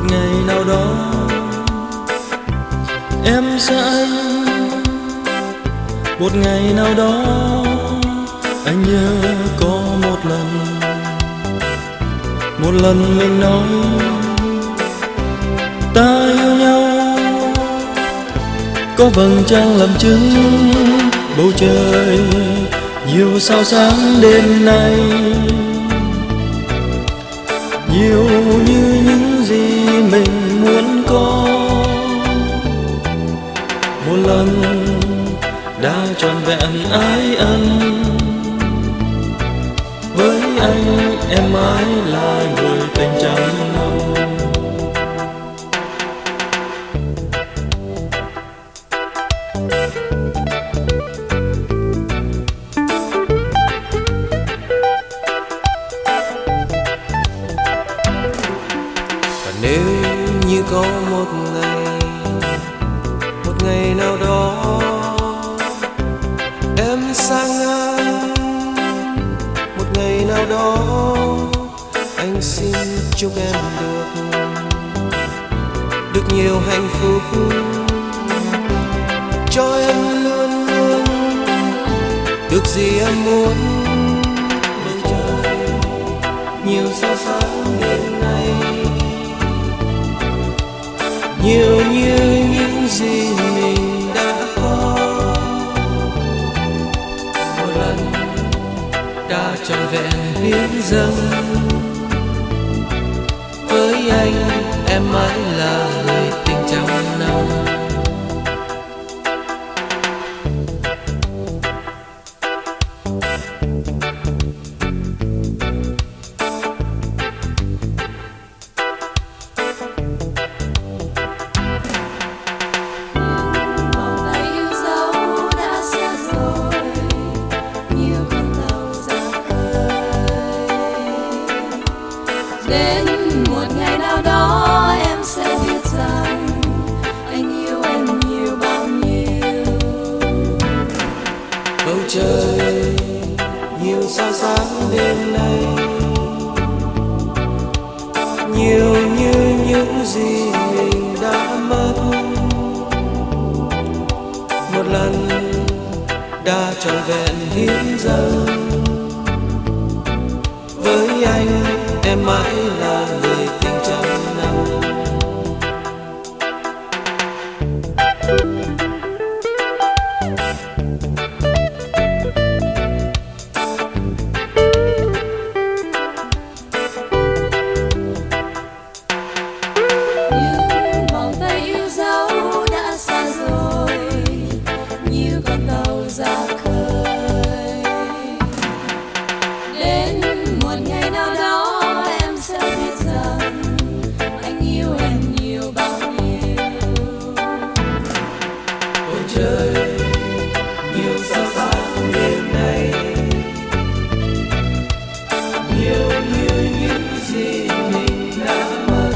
ngày nào đó em sẽ anh. Một ngày nào đó anh nhớ có một lần mình nói ta yêu nhau. Có vầng trăng làm chứng, bầu trời nhiều sao sáng đêm nay, nhiều như những gì mình muốn có. Một lần đã trọn vẹn ái ân, với anh em mãi là người tình trăm năm. Và nếu như có một ngày nào đó em sang ngang, một ngày nào đó anh xin chúc em được nhiều hạnh phúc, cho em luôn luôn được gì em muốn. Bầu trời nhiều sao sáng đêm nay, nhiều như những gì mình đã có. Một lần đã trọn vẹn hiến dâng, với anh em mãi là người tình trăm năm. Đến một ngày nào đó em sẽ biết rằng anh yêu em nhiều bao nhiêu. Bầu trời nhiều sao sáng đêm nay, nhiều như những gì mình đã mất. Một lần đã trọn vẹn hiến dâng, với anh em mãi là người tình trăm năm. Những vòng tay yêu dấu đã xa rồi, như con tàu ra khơi. Đến một ngày nào đó em sẽ biết rằng anh yêu em nhiều bao nhiêu. Bầu trời nhiều sao sáng đêm nay, nhiều như những gì mình đã mất.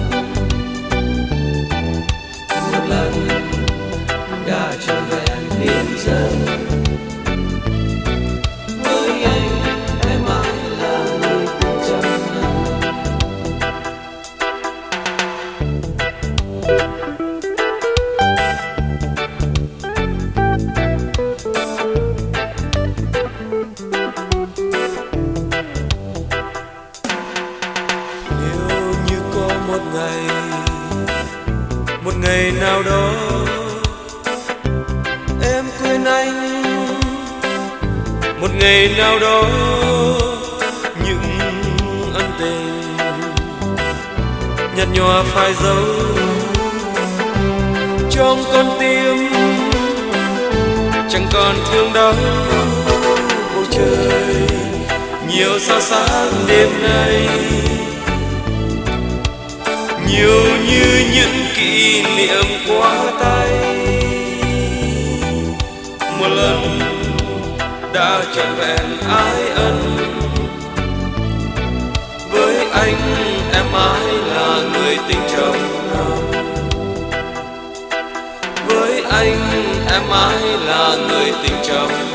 Một lần đã trọn vẹn hiến dâng, với anh em mãi là người tình trăm năm. Nếu như có một ngày nào đó em quên anh, một ngày nào đó những ân tình nhạt nhòa phai dấu trong con tim, chẳng còn thương đau. Bầu trời nhiều sao sáng đêm nay, nhiều như những kỷ niệm qua tay. Một lần đã trọn vẹn ái ân, với anh em mãi là người tình trăm năm. Với anh em mãi là người tình trăm